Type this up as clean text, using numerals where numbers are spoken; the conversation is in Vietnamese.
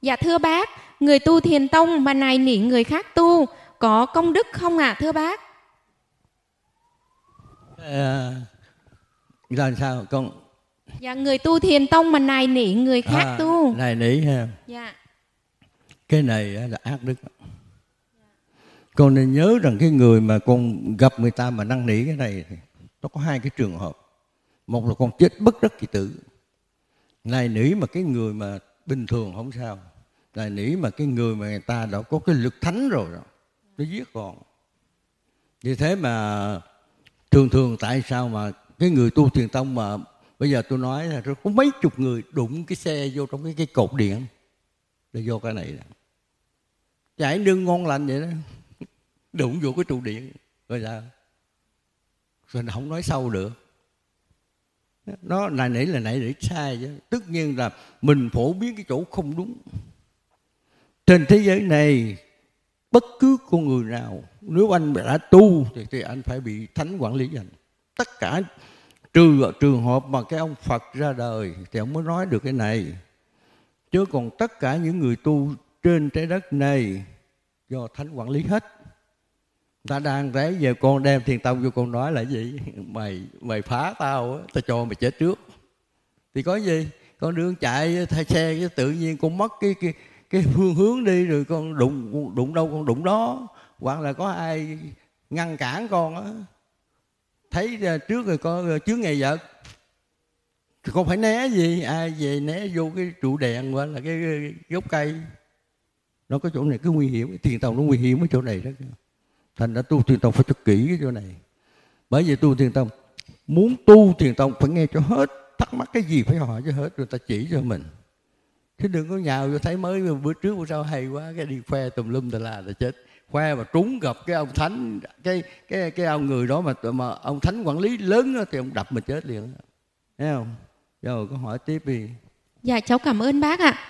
Dạ thưa bác, người tu thiền tông mà nài nỉ người khác tu có công đức không ạ thưa bác? Là sao con? Dạ người tu thiền tông mà nài nỉ người khác tu. Nài nỉ ha. Dạ. Cái này là ác đức. Con nên nhớ rằng cái người mà con gặp người ta mà năn nỉ cái này, nó có hai cái trường hợp. Một là con chết bất đắc kỳ tử. Nài nỉ mà cái người mà bình thường không sao. Nài nỉ mà cái người mà người ta đã có cái lực thánh rồi đó, nó giết con. Vì thế mà thường tại sao mà cái người tu thiền tông mà bây giờ tôi nói là có mấy chục người đụng cái xe vô trong cái cột điện để vô cái này nè, chạy nương ngon lành vậy đó, đụng vô cái trụ điện rồi sao? Rồi không nói sâu được. Nó nài nỉ là nài nỉ sai chứ. Tất nhiên là mình phổ biến cái chỗ không đúng. Trên thế giới này bất cứ con người nào nếu anh đã tu thì anh phải bị thánh quản lý anh. Tất cả trừ trường hợp mà cái ông Phật ra đời thì ông mới nói được cái này. Chứ còn tất cả những người tu trên trái đất này do thánh quản lý hết. Ta đang rẽ về con đem thiền tông vô con nói là gì? Mày phá tao á, tao cho mày chết trước. Thì có gì? Con đường chạy thay xe cái tự nhiên con mất cái phương hướng đi, rồi con đụng đâu con đụng đó, hoặc là có ai ngăn cản con á, thấy trước rồi có chướng ngại vật thì con phải né gì, ai về né vô cái trụ đèn hoặc là cái gốc cây. Nó có chỗ này cứ nguy hiểm, thiền tông nó nguy hiểm ở chỗ này đó. Thành ra tu thiền tông phải cho kỹ cái chỗ này. Bởi vì tu thiền tông, muốn tu thiền tông phải nghe cho hết, thắc mắc cái gì phải hỏi cho hết rồi ta chỉ cho mình. Chứ đừng có nhào vô thấy mới bữa trước bữa sau hay quá cái đi khoe tùm lum tà là chết. Khoe mà trúng gặp cái ông thánh, cái ông người đó mà ông thánh quản lý lớn đó, thì ông đập mà chết liền. Thấy không? Rồi có hỏi tiếp đi. Dạ cháu cảm ơn bác ạ.